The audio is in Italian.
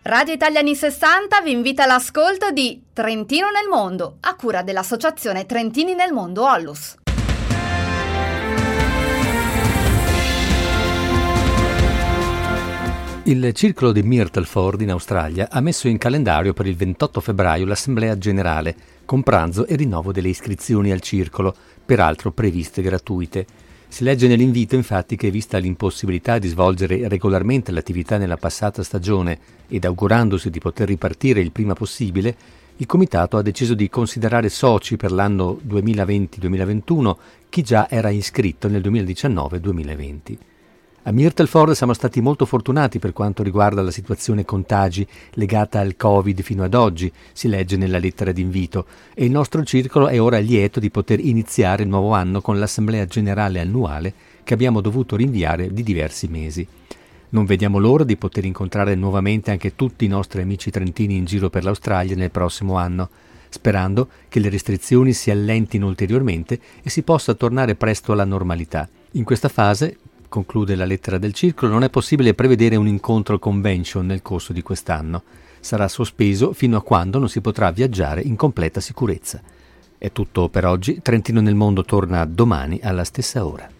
Radio Italia anni 60 vi invita all'ascolto di Trentino nel mondo, a cura dell'associazione Trentini nel mondo Ollus. Il circolo di Myrtleford in Australia ha messo in calendario per il 28 febbraio l'assemblea generale, con pranzo e rinnovo delle iscrizioni al circolo, peraltro previste gratuite. Si legge nell'invito infatti che, vista l'impossibilità di svolgere regolarmente l'attività nella passata stagione ed augurandosi di poter ripartire il prima possibile, il Comitato ha deciso di considerare soci per l'anno 2020-2021 chi già era iscritto nel 2019-2020. A Myrtleford siamo stati molto fortunati per quanto riguarda la situazione contagi legata al Covid fino ad oggi, si legge nella lettera d'invito, e il nostro circolo è ora lieto di poter iniziare il nuovo anno con l'assemblea generale annuale che abbiamo dovuto rinviare di diversi mesi. Non vediamo l'ora di poter incontrare nuovamente anche tutti i nostri amici trentini in giro per l'Australia nel prossimo anno, sperando che le restrizioni si allentino ulteriormente e si possa tornare presto alla normalità. In questa fase, conclude la lettera del circolo, non è possibile prevedere un incontro convention nel corso di quest'anno. Sarà sospeso fino a quando non si potrà viaggiare in completa sicurezza. È tutto per oggi. Trentino nel mondo torna domani alla stessa ora.